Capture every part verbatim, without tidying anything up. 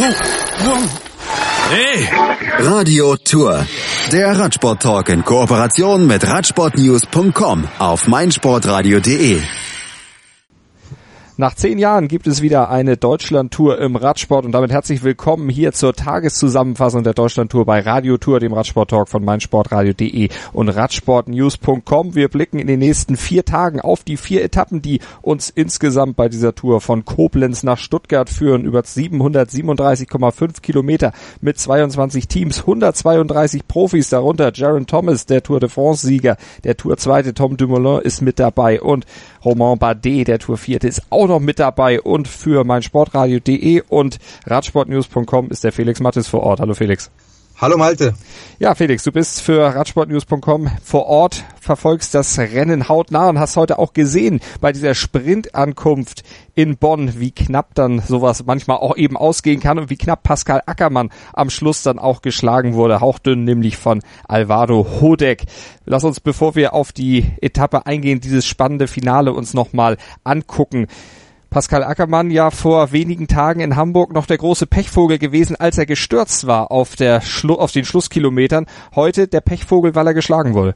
Hey! Radio Tour. Der Radsport-Talk in Kooperation mit Radsportnews Punkt com auf meinsportradio punkt de. Nach zehn Jahren gibt es wieder eine Deutschland-Tour im Radsport und damit herzlich willkommen hier zur Tageszusammenfassung der Deutschland-Tour bei Radio Tour, dem Radsport-Talk von meinsportradio punkt de und Radsportnews Punkt com. Wir blicken in den nächsten vier Tagen auf die vier Etappen, die uns insgesamt bei dieser Tour von Koblenz nach Stuttgart führen, über siebenhundertsiebenunddreißig Komma fünf Kilometer mit zweiundzwanzig Teams, hundertzweiunddreißig Profis, darunter Geraint Thomas, der Tour de France-Sieger, der Tour-Zweite Tom Dumoulin ist mit dabei und Romain Bardet, der Tour-Vierte, ist auch noch mit dabei und für meinsportradio punkt de und Radsportnews Punkt com ist der Felix Mattes vor Ort. Hallo Felix. Hallo Malte. Ja, Felix, du bist für Radsportnews Punkt com vor Ort, verfolgst das Rennen hautnah und hast heute auch gesehen bei dieser Sprintankunft in Bonn, wie knapp dann sowas manchmal auch eben ausgehen kann und wie knapp Pascal Ackermann am Schluss dann auch geschlagen wurde, hauchdünn nämlich von Alvaro Hodeg. Lass uns, bevor wir auf die Etappe eingehen, dieses spannende Finale uns nochmal angucken. Pascal Ackermann ja vor wenigen Tagen in Hamburg noch der große Pechvogel gewesen, als er gestürzt war auf der Schlu- auf den Schlusskilometern. Heute der Pechvogel, weil er geschlagen wurde.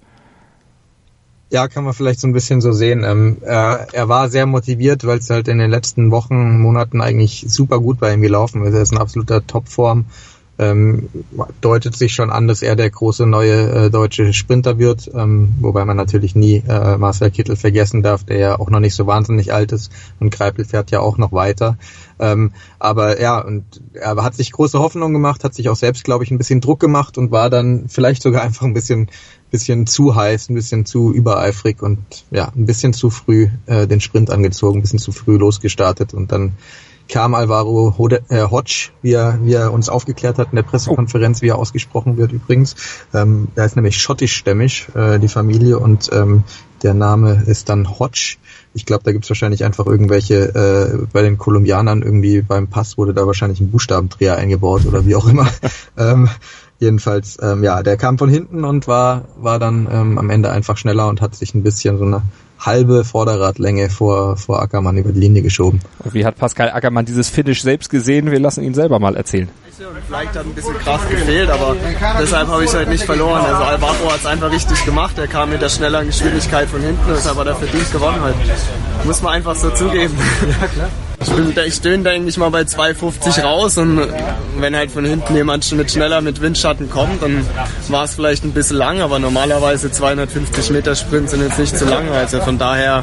Ja, kann man vielleicht so ein bisschen so sehen. Ähm, er, er war sehr motiviert, weil es halt in den letzten Wochen, Monaten eigentlich super gut bei ihm gelaufen ist. Er ist in absoluter Topform. Ähm, deutet sich schon an, dass er der große neue äh, deutsche Sprinter wird, ähm, wobei man natürlich nie äh, Marcel Kittel vergessen darf, der ja auch noch nicht so wahnsinnig alt ist und Greipel fährt ja auch noch weiter. Ähm, aber ja, und er hat sich große Hoffnung gemacht, hat sich auch selbst, glaube ich, ein bisschen Druck gemacht und war dann vielleicht sogar einfach ein bisschen bisschen zu heiß, ein bisschen zu übereifrig und ja, ein bisschen zu früh äh, den Sprint angezogen, ein bisschen zu früh losgestartet und dann kam Alvaro Hodeg, wie er, wie er uns aufgeklärt hat in der Pressekonferenz, wie er ausgesprochen wird übrigens. Ähm, er ist nämlich schottischstämmig, äh, die Familie, und ähm, der Name ist dann Hodge. Ich glaube, da gibt's wahrscheinlich einfach irgendwelche, äh, bei den Kolumbianern irgendwie beim Pass wurde da wahrscheinlich ein Buchstabendreher eingebaut oder wie auch immer. ähm, jedenfalls, ähm, ja, der kam von hinten und war war dann ähm, am Ende einfach schneller und hat sich ein bisschen so eine halbe Vorderradlänge vor vor Ackermann über die Linie geschoben. Und wie hat Pascal Ackermann dieses Finish selbst gesehen? Wir lassen ihn selber mal erzählen. Vielleicht hat ein bisschen Kraft gefehlt, aber deshalb habe ich halt nicht verloren. Also Alvaro hat es einfach richtig gemacht. Er kam mit der schnelleren Geschwindigkeit von hinten, deshalb hat er verdient gewonnen halt. Muss man einfach so zugeben. Ja, klar. Ich, bin, ich stöhne da eigentlich mal bei zwei fünfzig raus und wenn halt von hinten jemand mit schneller mit Windschatten kommt, dann war es vielleicht ein bisschen lang, aber normalerweise zweihundertfünfzig Meter Sprint sind jetzt nicht zu lang. Also von daher,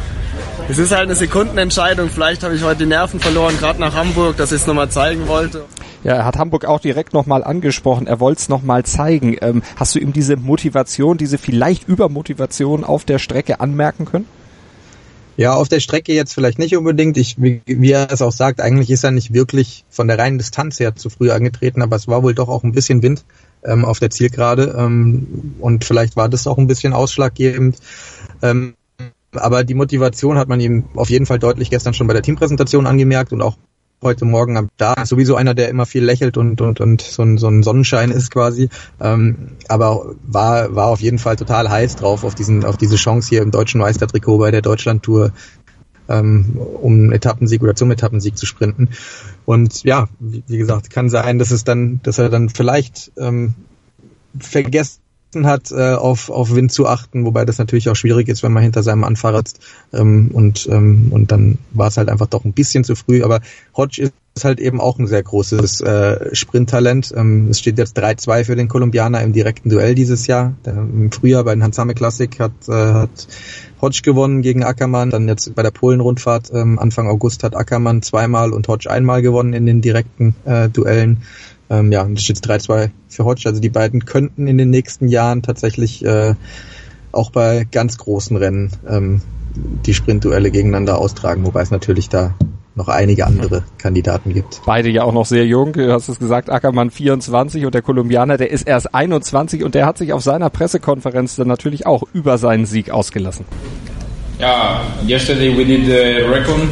es ist halt eine Sekundenentscheidung. Vielleicht habe ich heute die Nerven verloren, gerade nach Hamburg, dass ich es nochmal zeigen wollte. Ja, er hat Hamburg auch direkt nochmal angesprochen, er wollte es nochmal zeigen. Ähm, hast du ihm diese Motivation, diese vielleicht Übermotivation auf der Strecke anmerken können? Ja, auf der Strecke jetzt vielleicht nicht unbedingt. Ich, wie, wie er es auch sagt, eigentlich ist er nicht wirklich von der reinen Distanz her zu früh angetreten, aber es war wohl doch auch ein bisschen Wind ähm, auf der Zielgerade ähm, und vielleicht war das auch ein bisschen ausschlaggebend. Ähm, aber die Motivation hat man ihm auf jeden Fall deutlich gestern schon bei der Teampräsentation angemerkt und auch heute Morgen am da ist sowieso einer, der immer viel lächelt und und und so ein so ein Sonnenschein ist quasi, ähm, aber war war auf jeden Fall total heiß drauf auf diesen auf diese Chance hier im deutschen Meistertrikot bei der Deutschlandtour, ähm, um einen Etappensieg oder zum Etappensieg zu sprinten. Und ja, wie, wie gesagt, kann sein, dass es dann, dass er dann vielleicht ähm, vergessen hat, äh, auf auf Wind zu achten, wobei das natürlich auch schwierig ist, wenn man hinter seinem Anfahrer sitzt, ähm, und ähm, und dann war es halt einfach doch ein bisschen zu früh, aber Hodge ist halt eben auch ein sehr großes äh, Sprinttalent. Ähm, es steht jetzt drei zwei für den Kolumbianer im direkten Duell dieses Jahr. Der, im Frühjahr bei den Hansame Classic hat äh, hat Hodge gewonnen gegen Ackermann, dann jetzt bei der Polen-Rundfahrt ähm, Anfang August hat Ackermann zweimal und Hodge einmal gewonnen in den direkten äh, Duellen. Ähm, ja, und es steht drei zwei für Hodge. Also die beiden könnten in den nächsten Jahren tatsächlich äh, auch bei ganz großen Rennen ähm, die Sprintduelle gegeneinander austragen, wobei es natürlich da noch einige andere Kandidaten gibt. Beide ja auch noch sehr jung, du hast es gesagt, Ackermann vierundzwanzig und der Kolumbianer, der ist erst einundzwanzig und der hat sich auf seiner Pressekonferenz dann natürlich auch über seinen Sieg ausgelassen. Yeah, yesterday we did the recon.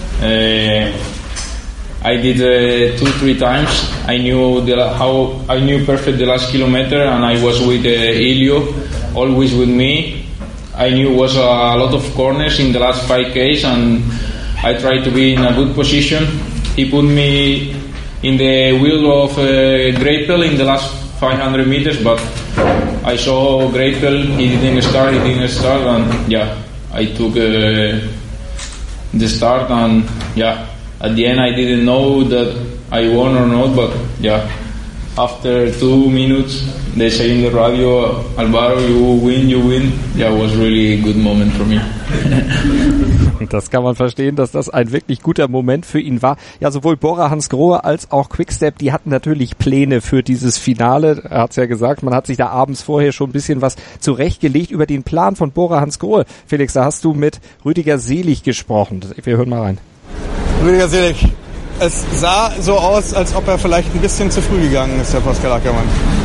Uh, I did uh, two, three times. I knew the, how I knew perfect the last kilometer, and I was with uh, Elio, always with me. I knew was a lot of corners in the last five Ks, and I tried to be in a good position. He put me in the wheel of uh, Greipel in the last five hundred meters, but I saw Greipel, he didn't start, he didn't start, and yeah, I took uh, the start, and yeah, at the end I didn't know that I won or not, but yeah, after two minutes they say in the radio, Alvaro, you win, you win. Yeah, it was really a good moment for me. Das kann man verstehen, dass das ein wirklich guter Moment für ihn war. Ja, sowohl Bora Hansgrohe als auch Quickstep, die hatten natürlich Pläne für dieses Finale. Er hat's ja gesagt, man hat sich da abends vorher schon ein bisschen was zurechtgelegt über den Plan von Bora Hansgrohe. Felix, da hast du mit Rüdiger Selig gesprochen. Wir hören mal rein. Rüdiger Selig, es sah so aus, als ob er vielleicht ein bisschen zu früh gegangen ist, der Pascal Ackermann.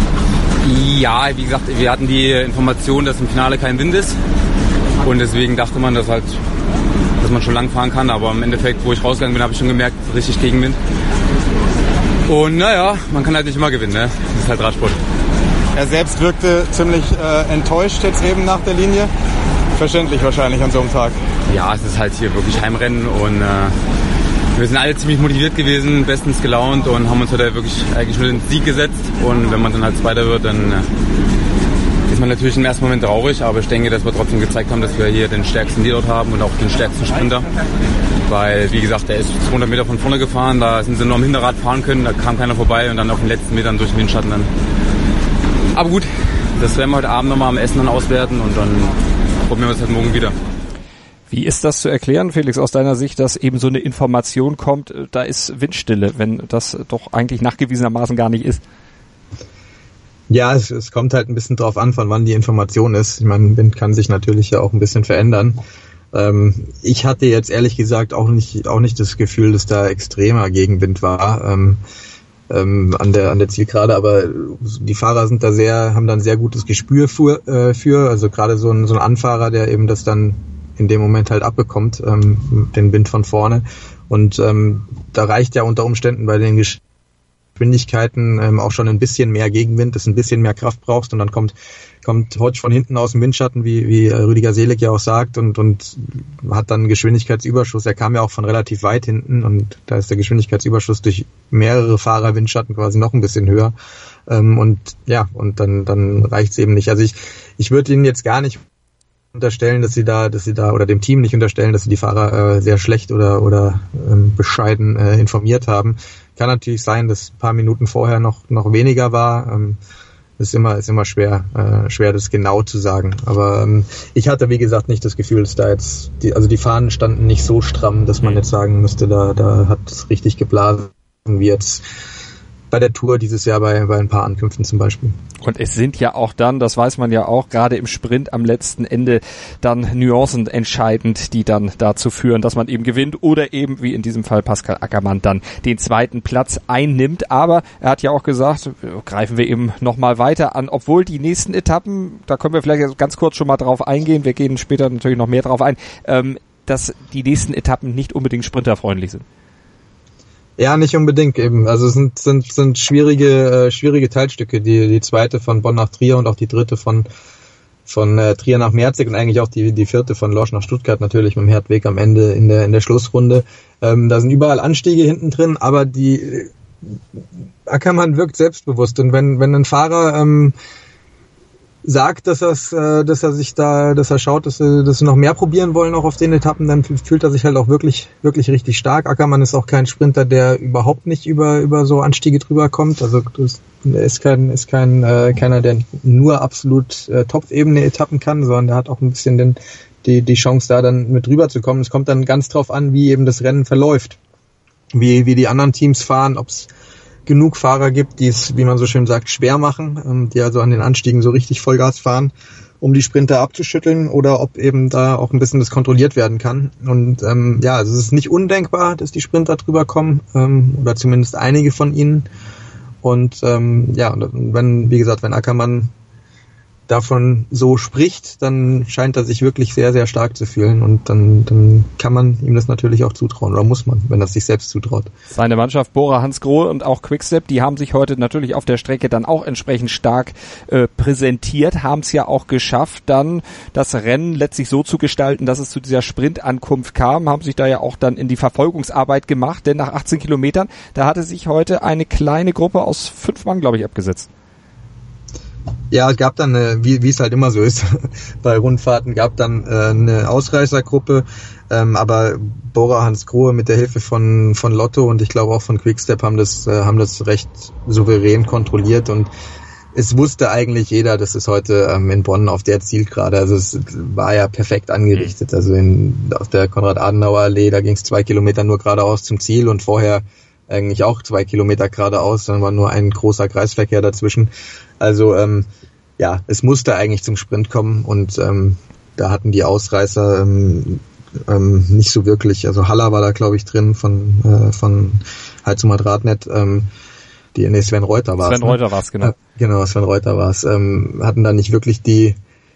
Ja, wie gesagt, wir hatten die Information, dass im Finale kein Wind ist. Und deswegen dachte man, dass halt, dass man schon lang fahren kann. Aber im Endeffekt, wo ich rausgegangen bin, habe ich schon gemerkt, richtig Gegenwind. Und naja, man kann halt nicht immer gewinnen, ne? Das ist halt Radsport. Er selbst wirkte ziemlich äh, enttäuscht jetzt eben nach der Linie. Verständlich wahrscheinlich an so einem Tag. Ja, es ist halt hier wirklich Heimrennen und äh, wir sind alle ziemlich motiviert gewesen, bestens gelaunt und haben uns heute wirklich eigentlich nur den Sieg gesetzt. Und wenn man dann halt Zweiter wird, dann äh, ist man natürlich im ersten Moment traurig, aber ich denke, dass wir trotzdem gezeigt haben, dass wir hier den stärksten Deload haben und auch den stärksten Sprinter. Weil, wie gesagt, der ist zweihundert Meter von vorne gefahren, da sind sie nur am Hinterrad fahren können, da kam keiner vorbei und dann auf den letzten Metern durch den Windschatten dann. Aber gut, das werden wir heute Abend nochmal am Essen dann auswerten und dann probieren wir es halt morgen wieder. Wie ist das zu erklären, Felix, aus deiner Sicht, dass eben so eine Information kommt, da ist Windstille, wenn das doch eigentlich nachgewiesenermaßen gar nicht ist? Ja, es, es kommt halt ein bisschen drauf an, von wann die Information ist. Ich meine, Wind kann sich natürlich ja auch ein bisschen verändern. Ähm, ich hatte jetzt ehrlich gesagt auch nicht auch nicht das Gefühl, dass da extremer Gegenwind war ähm, ähm, an der an der Zielgerade, aber die Fahrer sind da sehr, haben dann sehr gutes Gespür für, äh, für also gerade so ein so ein Anfahrer, der eben das dann in dem Moment halt abbekommt, ähm, den Wind von vorne. Und ähm, da reicht ja unter Umständen bei den Geschwindigkeiten ähm, auch schon ein bisschen mehr Gegenwind, dass du ein bisschen mehr Kraft brauchst und dann kommt kommt Hodge von hinten aus dem Windschatten, wie wie Rüdiger Selig ja auch sagt, und und hat dann einen Geschwindigkeitsüberschuss. Er kam ja auch von relativ weit hinten und da ist der Geschwindigkeitsüberschuss durch mehrere Fahrer Windschatten quasi noch ein bisschen höher. Ähm, und ja, und dann dann reicht's eben nicht. Also ich ich würde Ihnen jetzt gar nicht unterstellen, dass sie da, dass sie da oder dem Team nicht unterstellen, dass sie die Fahrer äh, sehr schlecht oder oder ähm, bescheiden äh, informiert haben. Kann natürlich sein, dass ein paar Minuten vorher noch noch weniger war. Ähm, ist immer ist immer schwer äh, schwer das genau zu sagen. Aber ähm, ich hatte wie gesagt nicht das Gefühl, dass da jetzt die also die Fahnen standen nicht so stramm, dass man jetzt sagen müsste, da da hat es richtig geblasen, wie jetzt bei der Tour dieses Jahr bei, bei ein paar Ankünften zum Beispiel. Und es sind ja auch dann, das weiß man ja auch, gerade im Sprint am letzten Ende dann Nuancen entscheidend, die dann dazu führen, dass man eben gewinnt oder eben, wie in diesem Fall Pascal Ackermann, dann den zweiten Platz einnimmt. Aber er hat ja auch gesagt, greifen wir eben nochmal weiter an, obwohl die nächsten Etappen, da können wir vielleicht ganz kurz schon mal drauf eingehen, wir gehen später natürlich noch mehr drauf ein, ähm, dass die nächsten Etappen nicht unbedingt sprinterfreundlich sind. Ja, nicht unbedingt eben. Also es sind sind sind schwierige äh, schwierige Teilstücke. Die die zweite von Bonn nach Trier und auch die dritte von von äh, Trier nach Merzig und eigentlich auch die die vierte von Lorsch nach Stuttgart natürlich mit dem Herdweg am Ende in der in der Schlussrunde. Ähm, da sind überall Anstiege hinten drin, aber die äh, Ackermann wirkt selbstbewusst und wenn wenn ein Fahrer ähm, sagt, dass er, dass er sich da, dass er schaut, dass sie, dass sie noch mehr probieren wollen auch auf den Etappen, dann fühlt er sich halt auch wirklich, wirklich richtig stark. Ackermann ist auch kein Sprinter, der überhaupt nicht über, über so Anstiege drüber kommt. Also, das, er ist kein, ist kein, äh, keiner, der nur absolut äh, Top-Ebene Etappen kann, sondern der hat auch ein bisschen den, die, die Chance da dann mit drüber zu kommen. Es kommt dann ganz drauf an, wie eben das Rennen verläuft. Wie, wie die anderen Teams fahren, ob's genug Fahrer gibt, die es, wie man so schön sagt, schwer machen, ähm, die also an den Anstiegen so richtig Vollgas fahren, um die Sprinter abzuschütteln, oder ob eben da auch ein bisschen das kontrolliert werden kann. Und ähm, ja, also es ist nicht undenkbar, dass die Sprinter drüber kommen, ähm, oder zumindest einige von ihnen. Und ähm, ja, wenn, wie gesagt, wenn Ackermann davon so spricht, dann scheint er sich wirklich sehr, sehr stark zu fühlen und dann, dann kann man ihm das natürlich auch zutrauen oder muss man, wenn er sich selbst zutraut. Seine Mannschaft Bora Hansgrohe und auch Quickstep, die haben sich heute natürlich auf der Strecke dann auch entsprechend stark äh, präsentiert, haben es ja auch geschafft, dann das Rennen letztlich so zu gestalten, dass es zu dieser Sprintankunft kam, haben sich da ja auch dann in die Verfolgungsarbeit gemacht, denn nach achtzehn Kilometern, da hatte sich heute eine kleine Gruppe aus fünf Mann, glaube ich, abgesetzt. Ja, es gab dann, eine, wie wie es halt immer so ist, bei Rundfahrten gab dann äh, eine Ausreißergruppe, ähm, aber Bora Hansgrohe mit der Hilfe von von Lotto und ich glaube auch von Quickstep haben das äh, haben das recht souverän kontrolliert und es wusste eigentlich jeder, dass es heute ähm, in Bonn auf der Zielgerade, also es war ja perfekt angerichtet, also in, auf der Konrad-Adenauer-Allee, da ging es zwei Kilometer nur geradeaus zum Ziel und vorher eigentlich auch zwei Kilometer geradeaus, dann war nur ein großer Kreisverkehr dazwischen. Also ähm, ja, es musste eigentlich zum Sprint kommen und ähm, da hatten die Ausreißer ähm, ähm, nicht so wirklich, also Haller war da glaube ich drin von äh, von Heizumat Radnet, ähm, die nee, Sven Reuter war es. Sven Reuter ne? war es, genau. Äh, genau, Sven Reuter war es. Ähm, hatten da nicht wirklich die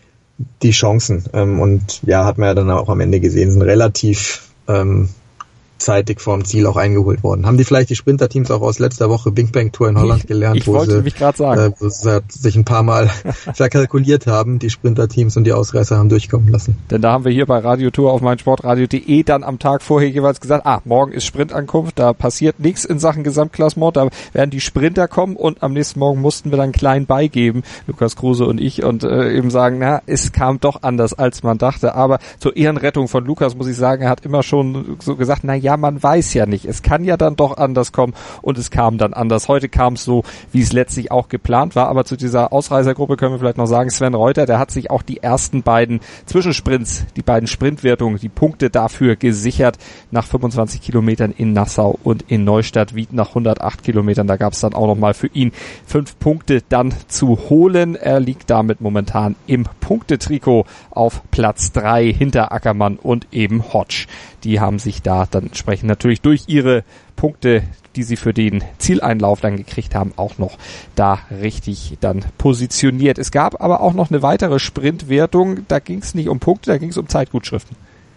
die Chancen ähm, und ja, hat man ja dann auch am Ende gesehen, sind relativ ähm, zeitig vorm Ziel auch eingeholt worden. Haben die vielleicht die Sprinterteams auch aus letzter Woche Bing Bang Tour in Holland gelernt, ich, ich wo, sie, mich sagen. Äh, wo sie sich ein paar Mal verkalkuliert haben, die Sprinterteams und die Ausreißer haben durchkommen lassen. Denn da haben wir hier bei Radio Tour auf meinsportradio punkt de dann am Tag vorher jeweils gesagt, ah, morgen ist Sprintankunft, da passiert nichts in Sachen Gesamtklassement, da werden die Sprinter kommen und am nächsten Morgen mussten wir dann klein beigeben, Lukas Kruse und ich, und äh, eben sagen, na, es kam doch anders, als man dachte, aber zur Ehrenrettung von Lukas muss ich sagen, er hat immer schon so gesagt, na ja, Ja, man weiß ja nicht. Es kann ja dann doch anders kommen und es kam dann anders. Heute kam es so, wie es letztlich auch geplant war. Aber zu dieser Ausreißergruppe können wir vielleicht noch sagen, Sven Reuter, der hat sich auch die ersten beiden Zwischensprints, die beiden Sprintwertungen, die Punkte dafür gesichert nach fünfundzwanzig Kilometern in Nassau und in Neustadt, Wied nach hundertacht Kilometern. Da gab es dann auch nochmal für ihn fünf Punkte dann zu holen. Er liegt damit momentan im Punktetrikot auf Platz drei hinter Ackermann und eben Hodge. Die haben sich da dann entsprechend natürlich durch ihre Punkte, die sie für den Zieleinlauf dann gekriegt haben, auch noch da richtig dann positioniert. Es gab aber auch noch eine weitere Sprintwertung. Da ging es nicht um Punkte, da ging es um Zeitgutschriften.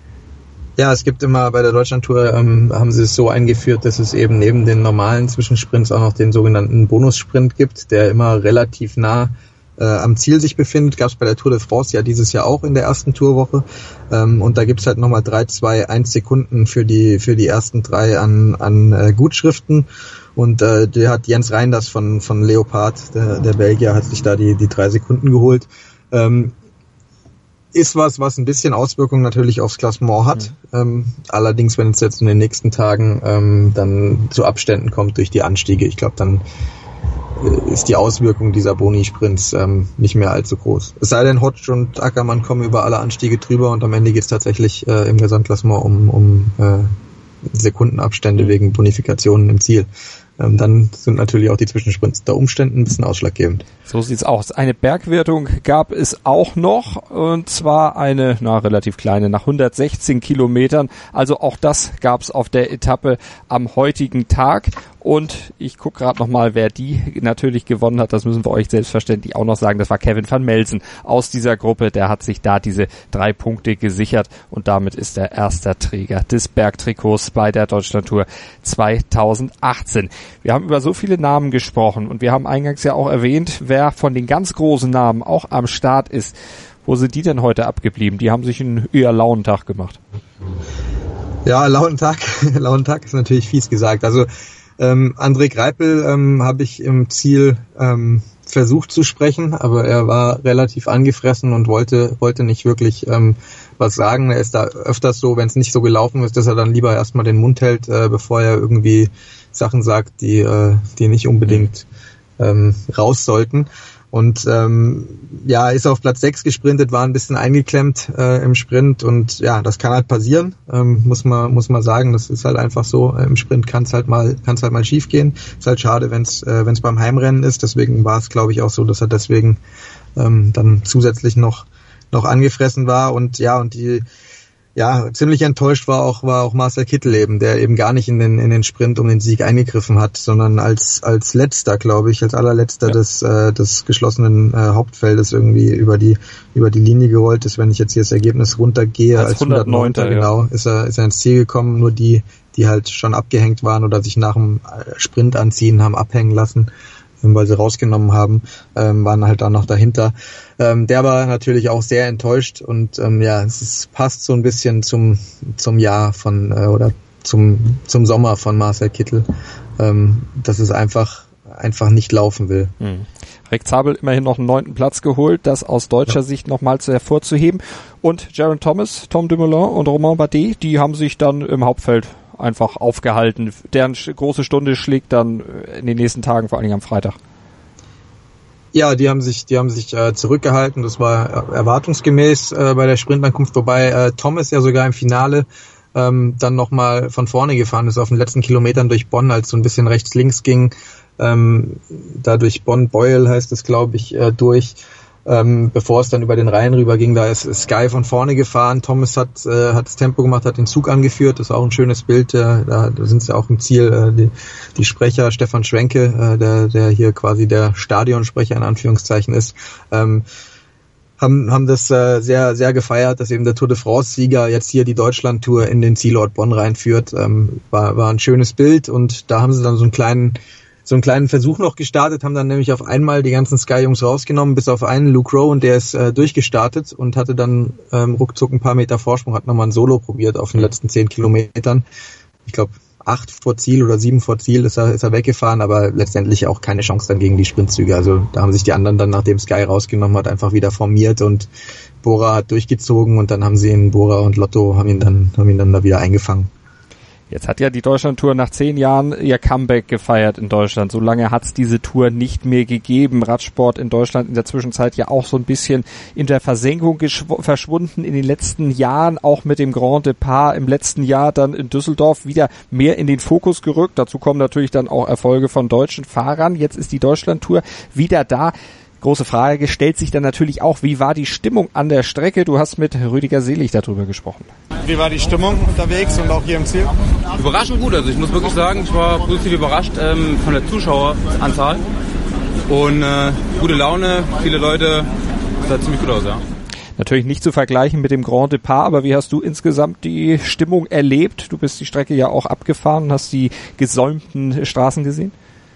Ja, es gibt immer bei der Deutschlandtour, ähm, haben sie es so eingeführt, dass es eben neben den normalen Zwischensprints auch noch den sogenannten Bonussprint gibt, der immer relativ nah Äh, am Ziel sich befindet. Gab es bei der Tour de France ja dieses Jahr auch in der ersten Tourwoche. Ähm, und da gibt's halt nochmal drei, zwei, eins Sekunden für die für die ersten drei an an äh, Gutschriften. Und äh, der hat Jens Reinders von von Leopard, der, der Belgier, hat sich da die die drei Sekunden geholt. Ähm, ist was, was ein bisschen Auswirkungen natürlich aufs Klassement hat. Mhm. Ähm, allerdings, wenn es jetzt in den nächsten Tagen ähm, dann zu Abständen kommt durch die Anstiege, ich glaube, dann ist die Auswirkung dieser Boni-Sprints ähm, nicht mehr allzu groß. Es sei denn, Hodge und Ackermann kommen über alle Anstiege drüber und am Ende geht es tatsächlich äh, im Gesamtklassement um, um äh, Sekundenabstände wegen Bonifikationen im Ziel. Ähm, dann sind natürlich auch die Zwischensprints unter Umständen ein bisschen ausschlaggebend. So sieht's aus. Eine Bergwertung gab es auch noch, und zwar eine, na, relativ kleine, nach hundertsechzehn Kilometern. Also auch das gab's auf der Etappe am heutigen Tag. Und ich gucke gerade nochmal, wer die natürlich gewonnen hat. Das müssen wir euch selbstverständlich auch noch sagen. Das war Kevin van Melsen aus dieser Gruppe. Der hat sich da diese drei Punkte gesichert und damit ist er erster Träger des Bergtrikots bei der Deutschlandtour zweitausendachtzehn. Wir haben über so viele Namen gesprochen und wir haben eingangs ja auch erwähnt, wer von den ganz großen Namen auch am Start ist. Wo sind die denn heute abgeblieben? Die haben sich einen eher lauen Tag gemacht. Ja, lauen Tag. Lauen Tag ist natürlich fies gesagt. Also Ähm, André Greipel ähm, habe ich im Ziel ähm, versucht zu sprechen, aber er war relativ angefressen und wollte wollte nicht wirklich ähm, was sagen. Er ist da öfters so, wenn es nicht so gelaufen ist, dass er dann lieber erstmal den Mund hält, äh, bevor er irgendwie Sachen sagt, die äh, die nicht unbedingt ähm, raus sollten. Und ähm, ja, ist auf Platz sechs gesprintet, war ein bisschen eingeklemmt äh, im Sprint und ja, das kann halt passieren, ähm, muss man muss man sagen, das ist halt einfach so, im Sprint kann es halt mal kann es halt mal schief gehen. Ist halt schade, wenn es äh, wenn es beim Heimrennen ist, deswegen war es, glaube ich, auch so, dass er deswegen ähm, dann zusätzlich noch noch angefressen war und ja, und die Ja, ziemlich enttäuscht war auch war auch Marcel Kittel eben, der eben gar nicht in den in den Sprint um den Sieg eingegriffen hat, sondern als als letzter, glaube ich, als allerletzter ja. des äh, des geschlossenen äh, Hauptfeldes irgendwie über die über die Linie gerollt ist. Wenn ich jetzt hier das Ergebnis runtergehe, als, als hundertneunter genau, ist er ist er ins Ziel gekommen. Nur die die halt schon abgehängt waren oder sich nach dem Sprint anziehen haben abhängen lassen, weil sie rausgenommen haben, ähm, waren halt dann noch dahinter. Ähm, der war natürlich auch sehr enttäuscht und ähm, ja, es ist, passt so ein bisschen zum zum Jahr von äh, oder zum zum Sommer von Marcel Kittel, ähm, dass es einfach einfach nicht laufen will. Hm. Rick Zabel immerhin noch einen neunten Platz geholt, das aus deutscher ja. Sicht nochmal zu hervorzuheben. Und Jaron Thomas, Tom Dumoulin und Romain Bardet, die haben sich dann im Hauptfeld einfach aufgehalten. Deren große Stunde schlägt dann in den nächsten Tagen, vor allen Dingen am Freitag. Ja, die haben sich, die haben sich äh, zurückgehalten. Das war erwartungsgemäß äh, bei der Sprintankunft, wobei äh, Thomas ja sogar im Finale ähm, dann nochmal von vorne gefahren ist auf den letzten Kilometern durch Bonn, als so ein bisschen rechts-links ging. Ähm, da durch Bonn-Beuel heißt es, glaube ich, äh, durch. Ähm, bevor es dann über den Rhein rüber ging, da ist Sky von vorne gefahren. Thomas hat äh, hat das Tempo gemacht, hat den Zug angeführt. Das ist auch ein schönes Bild. Äh, da, da sind sie auch im Ziel. Äh, die, die Sprecher, Stefan Schwenke, äh, der der hier quasi der Stadionsprecher in Anführungszeichen ist, ähm, haben haben das äh, sehr sehr gefeiert, dass eben der Tour de France-Sieger jetzt hier die Deutschland-Tour in den Zielort Bonn reinführt. Ähm, war war ein schönes Bild und da haben sie dann so einen kleinen so einen kleinen Versuch noch gestartet, haben dann nämlich auf einmal die ganzen Sky-Jungs rausgenommen, bis auf einen Luke Rowe, und der ist äh, durchgestartet und hatte dann ähm, ruckzuck ein paar Meter Vorsprung, hat nochmal ein Solo probiert auf den letzten zehn Kilometern. Ich glaube, acht vor Ziel oder sieben vor Ziel ist er, ist er weggefahren, aber letztendlich auch keine Chance dann gegen die Sprintzüge. Also da haben sich die anderen dann, nachdem Sky rausgenommen hat, einfach wieder formiert und Bora hat durchgezogen und dann haben sie ihn, Bora und Lotto, haben ihn dann, haben ihn dann da wieder eingefangen. Jetzt hat ja die Deutschland-Tour nach zehn Jahren ihr Comeback gefeiert in Deutschland. So lange hat es diese Tour nicht mehr gegeben. Radsport in Deutschland in der Zwischenzeit ja auch so ein bisschen in der Versenkung geschw- verschwunden in den letzten Jahren, auch mit dem Grand Depart im letzten Jahr dann in Düsseldorf wieder mehr in den Fokus gerückt. Dazu kommen natürlich dann auch Erfolge von deutschen Fahrern. Jetzt ist die Deutschland-Tour wieder da. Große Frage stellt sich dann natürlich auch, wie war die Stimmung an der Strecke? Du hast mit Rüdiger Selig darüber gesprochen. Wie war die Stimmung unterwegs und auch hier im Ziel? Überraschend gut, also ich muss wirklich sagen, ich war positiv überrascht ähm, von der Zuschaueranzahl und äh, gute Laune, viele Leute, das sah ziemlich gut aus, ja. Natürlich nicht zu vergleichen mit dem Grand Depart, aber wie hast du insgesamt die Stimmung erlebt? Du bist die Strecke ja auch abgefahren und hast die gesäumten Straßen gesehen.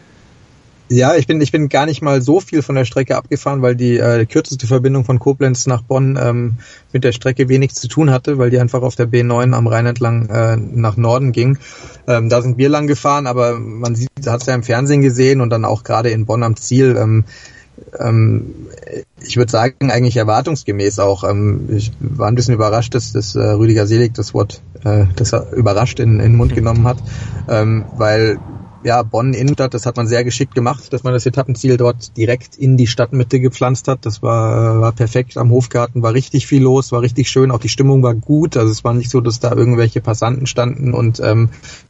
Ja, ich bin ich bin gar nicht mal so viel von der Strecke abgefahren, weil die äh, kürzeste Verbindung von Koblenz nach Bonn ähm, mit der Strecke wenig zu tun hatte, weil die einfach auf der B neun am Rhein entlang äh, nach Norden ging. Ähm, da sind wir lang gefahren, aber man sieht, hat es ja im Fernsehen gesehen und dann auch gerade in Bonn am Ziel. Ähm, ähm, ich würde sagen, eigentlich erwartungsgemäß auch. Ähm, ich war ein bisschen überrascht, dass, dass äh, Rüdiger Selig das Wort, äh, das er überrascht in, in den Mund genommen hat, ähm, weil ja, Bonn Innenstadt, das hat man sehr geschickt gemacht, dass man das Etappenziel dort direkt in die Stadtmitte gepflanzt hat. Das war, war perfekt am Hofgarten, war richtig viel los, war richtig schön, auch die Stimmung war gut. Also es war nicht so, dass da irgendwelche Passanten standen und ähm,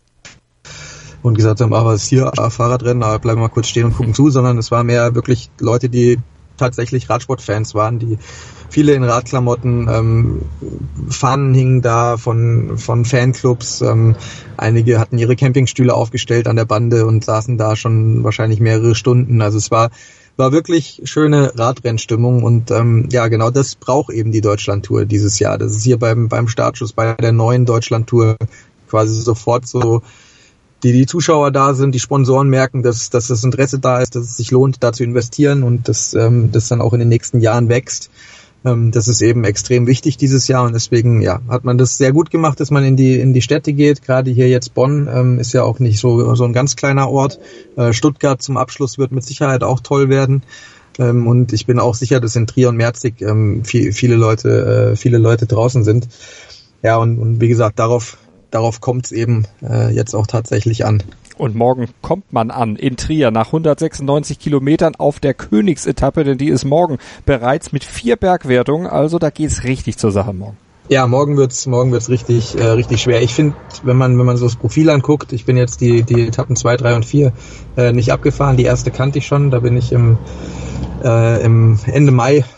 und gesagt haben, ah, was ist hier, ah, Fahrradrennen, aber bleiben wir mal kurz stehen und gucken zu, sondern es war mehr wirklich Leute, die tatsächlich Radsportfans waren, die viele in Radklamotten, ähm, Fahnen hingen da von von Fanclubs, ähm, einige hatten ihre Campingstühle aufgestellt an der Bande und saßen da schon wahrscheinlich mehrere Stunden. Also es war war wirklich schöne Radrennstimmung und ähm, ja, genau das braucht eben die Deutschlandtour dieses Jahr. Das ist hier beim beim Startschuss bei der neuen Deutschlandtour quasi sofort so, die die Zuschauer da sind, die Sponsoren merken, dass dass das Interesse da ist, dass es sich lohnt, da zu investieren und dass ähm, das dann auch in den nächsten Jahren wächst. Ähm, das ist eben extrem wichtig dieses Jahr und deswegen ja hat man das sehr gut gemacht, dass man in die in die Städte geht. Gerade hier jetzt Bonn ähm, ist ja auch nicht so so ein ganz kleiner Ort. Äh, Stuttgart zum Abschluss wird mit Sicherheit auch toll werden. Ähm, und ich bin auch sicher, dass in Trier und Merzig ähm, viel, viele Leute äh, viele Leute draußen sind. Ja und, und wie gesagt, darauf Darauf kommt es eben äh, jetzt auch tatsächlich an. Und morgen kommt man an in Trier nach hundertsechsundneunzig Kilometern auf der Königsetappe, denn die ist morgen bereits mit vier Bergwertungen, also da geht's richtig zur Sache morgen. Ja, morgen wird's morgen wird's richtig äh, richtig schwer. Ich finde, wenn man wenn man so das Profil anguckt, ich bin jetzt die die Etappen zwei, drei und vier äh, nicht abgefahren. Die erste kannte ich schon, da bin ich im äh, im Ende Mai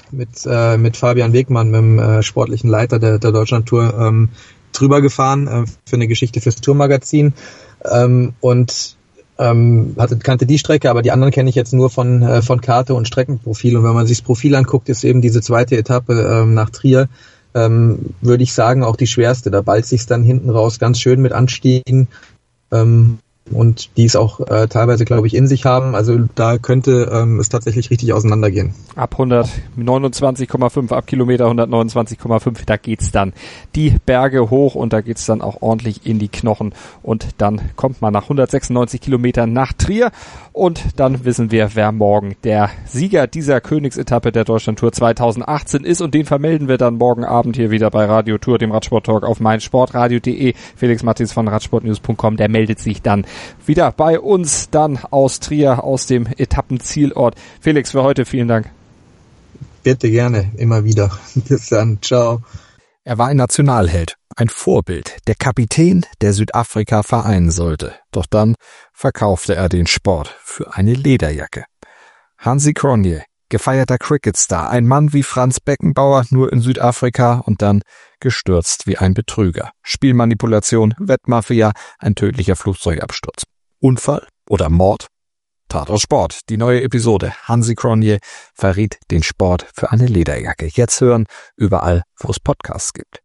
mit äh, mit Fabian Wegmann, mit dem äh, sportlichen Leiter der, der Deutschlandtour, ähm, drüber gefahren äh, für eine Geschichte fürs Tourmagazin ähm, und ähm, hatte, kannte die Strecke, aber die anderen kenne ich jetzt nur von äh, von Karte und Streckenprofil. Und wenn man sich das Profil anguckt, ist eben diese zweite Etappe ähm, nach Trier, ähm, würde ich sagen, auch die schwerste. Da ballt sich's dann hinten raus ganz schön mit Anstiegen. Ähm, und die es auch äh, teilweise, glaube ich, in sich haben. Also da könnte ähm, es tatsächlich richtig auseinandergehen. Ab hundertneunundzwanzig Komma fünf, ab Kilometer hundertneunundzwanzig Komma fünf, da geht's dann die Berge hoch und da geht's dann auch ordentlich in die Knochen und dann kommt man nach hundertsechsundneunzig Kilometern nach Trier und dann wissen wir, wer morgen der Sieger dieser Königsetappe der Deutschlandtour zweitausendachtzehn ist und den vermelden wir dann morgen Abend hier wieder bei Radio Tour, dem Radsport-Talk auf meinsportradio punkt de. Felix Martins von radsportnews punkt com, der meldet sich dann wieder bei uns, dann aus Trier, aus dem Etappenzielort. Felix, für heute vielen Dank. Bitte gerne, immer wieder. Bis dann, ciao. Er war ein Nationalheld, ein Vorbild, der Kapitän, der Südafrika vereinen sollte. Doch dann verkaufte er den Sport für eine Lederjacke. Hansi Cronje, gefeierter Cricketstar, ein Mann wie Franz Beckenbauer, nur in Südafrika und dann gestürzt wie ein Betrüger. Spielmanipulation, Wettmafia, ein tödlicher Flugzeugabsturz. Unfall oder Mord? Tatort Sport, die neue Episode. Hansi Cronje verriet den Sport für eine Lederjacke. Jetzt hören, überall, wo es Podcasts gibt.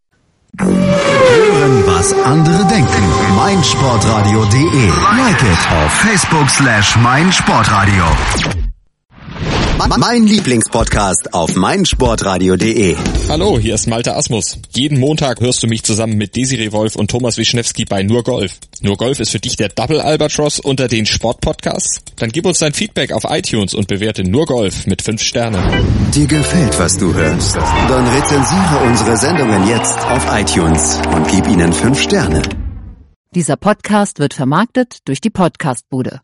Hören, was andere denken. meinsportradio punkt de. Like it auf Facebook slash meinsportradio. Mein Lieblingspodcast auf meinsportradio punkt de. Hallo, hier ist Malte Asmus. Jeden Montag hörst du mich zusammen mit Desiree Wolf und Thomas Wischnewski bei Nur Golf. Nur Golf ist für dich der Double Albatross unter den Sportpodcasts? Dann gib uns dein Feedback auf iTunes und bewerte Nur Golf mit fünf Sternen. Dir gefällt, was du hörst? Dann rezensiere unsere Sendungen jetzt auf iTunes und gib ihnen fünf Sterne. Dieser Podcast wird vermarktet durch die Podcastbude.